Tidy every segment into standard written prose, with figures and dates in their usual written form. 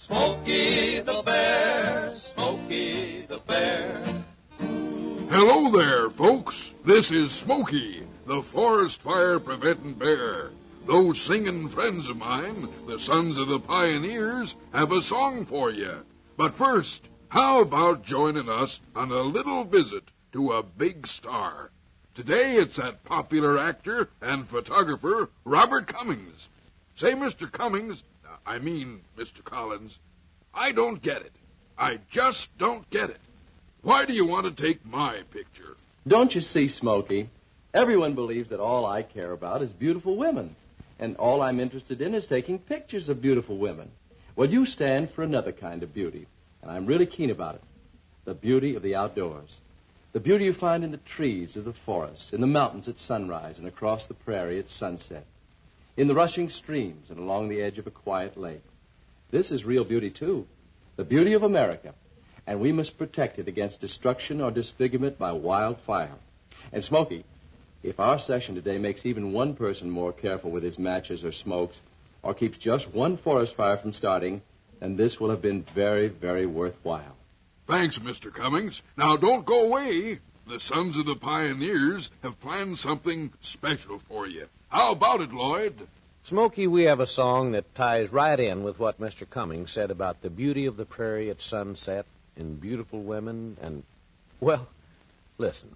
Smokey the Bear, Smokey the Bear. Hello there, folks. This is Smokey, the forest fire preventing bear. Those singing friends of mine, the Sons of the Pioneers, have a song for you. But first, how about joining us on a little visit to a big star? Today it's that popular actor and photographer, Robert Cummings. Say, Mr. Cummings, Mr. Collins, I don't get it. I just don't get it. Why do you want to take my picture? Don't you see, Smokey? Everyone believes that all I care about is beautiful women. And all I'm interested in is taking pictures of beautiful women. Well, you stand for another kind of beauty, and I'm really keen about it. The beauty of the outdoors. The beauty you find in the trees of the forests, in the mountains at sunrise, and across the prairie at sunset. In the rushing streams and along the edge of a quiet lake. This is real beauty, too. The beauty of America. And we must protect it against destruction or disfigurement by wildfire. And, Smokey, if our session today makes even one person more careful with his matches or smokes, or keeps just one forest fire from starting, then this will have been very, very worthwhile. Thanks, Mr. Cummings. Now, don't go away. The Sons of the Pioneers have planned something special for you. How about it, Lloyd? Smokey, we have a song that ties right in with what Mr. Cummings said about the beauty of the prairie at sunset and beautiful women and, well, listen.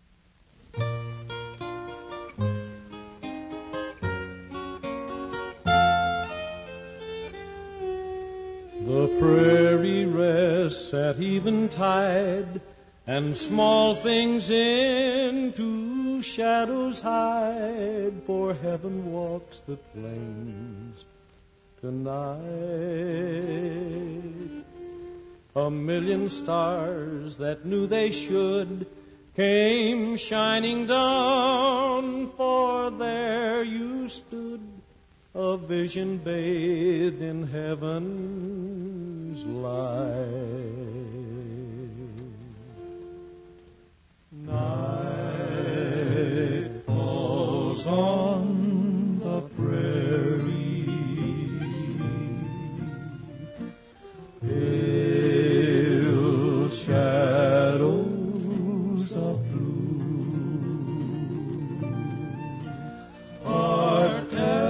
The prairie rests at eventide, and small things into shadows hide, for heaven walks the plains tonight. A million stars that knew they should came shining down, for there you stood, a vision bathed in heaven's light. Night falls on the prairie, pale shadows of blue are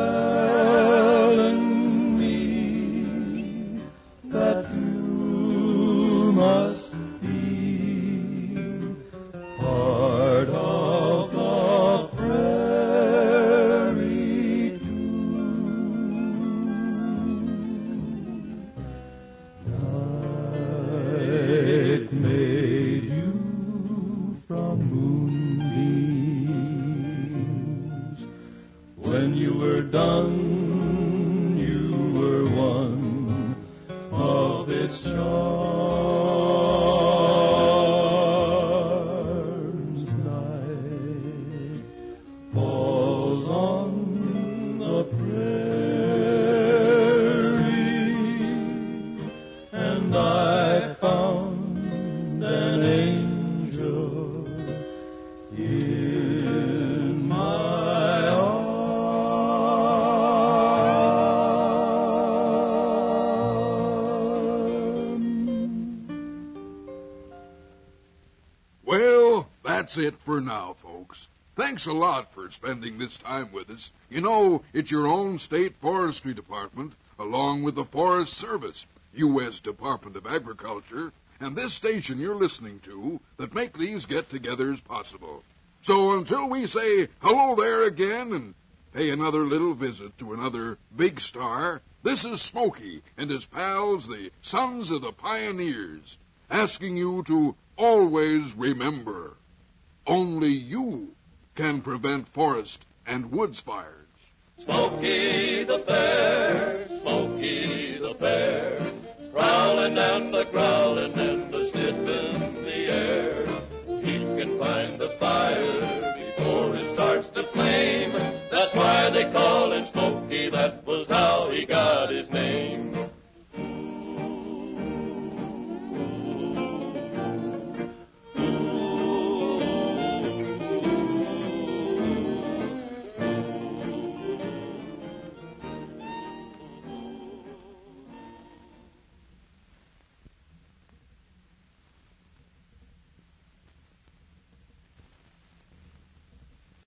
telling me that you must be part of the prairie too. Night made you from moonbeams. When you were done, you were one of its charms. Night falls on the prairie, and I found an angel in my Well, that's it for now, folks. Thanks a lot for spending this time with us. You know, it's your own state forestry department, along with the Forest Service, U.S. Department of Agriculture, and this station you're listening to that make these get-togethers possible. So until we say hello there again and pay another little visit to another big star, this is Smokey and his pals, the Sons of the Pioneers, asking you to always remember, only you can prevent forest and woods fires. Smokey the Bear, Smokey the Bear, prowling and a-growling and a-sniffing the air. He can find the fire before it starts to flame. That's why they call